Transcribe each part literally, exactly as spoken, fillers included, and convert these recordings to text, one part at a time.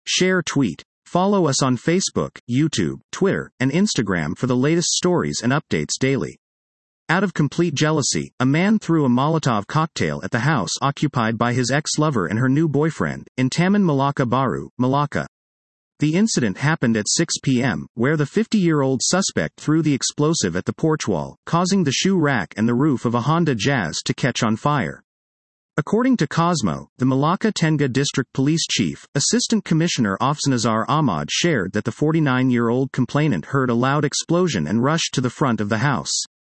Share tweet. Follow us on Facebook, YouTube, Twitter, and Instagram for the latest stories and updates daily. Out of complete jealousy, a man threw a Molotov cocktail at the house occupied by his ex-lover and her new boyfriend, in Taman Malaka Baru, Malacca. The incident happened at six p m, where the fifty-year-old suspect threw the explosive at the porch wall, causing the shoe rack and the roof of a Honda Jazz to catch on fire. According to Cosmo, the Malacca Tengah District Police Chief, Assistant Commissioner Afsanazar Ahmad shared that the forty-nine-year-old complainant heard a loud explosion and rushed to the front of the house.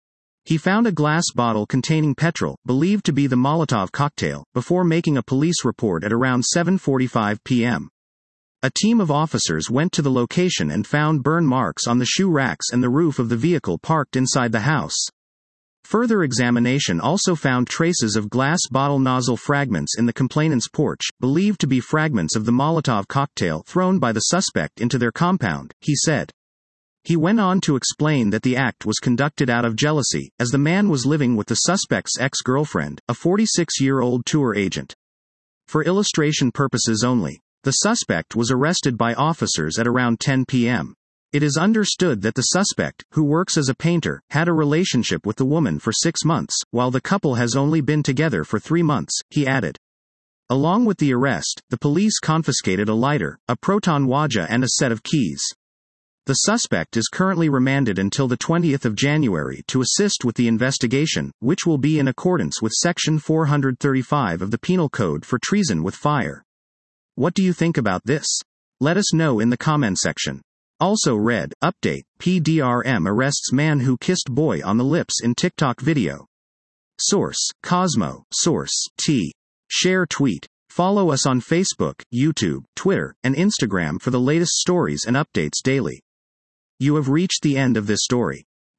He found a glass bottle containing petrol, believed to be the Molotov cocktail, before making a police report at around seven forty-five p m A team of officers went to the location and found burn marks on the shoe racks and the roof of the vehicle parked inside the house. Further examination also found traces of glass bottle nozzle fragments in the complainant's porch, believed to be fragments of the Molotov cocktail thrown by the suspect into their compound, he said. He went on to explain that the act was conducted out of jealousy, as the man was living with the suspect's ex-girlfriend, a forty-six-year-old tour agent. For illustration purposes only, the suspect was arrested by officers at around ten p m It is understood that the suspect, who works as a painter, had a relationship with the woman for six months, while the couple has only been together for three months, he added. Along with the arrest, the police confiscated a lighter, a proton wajah and a set of keys. The suspect is currently remanded until the twentieth of January to assist with the investigation, which will be in accordance with Section four thirty-five of the Penal Code for treason with fire. What do you think about this? Let us know in the comment section. Also read, update, P D R M arrests man who kissed boy on the lips in TikTok video. Source, Cosmo, source, T. Share tweet. Follow us on Facebook, YouTube, Twitter, and Instagram for the latest stories and updates daily. You have reached the end of this story.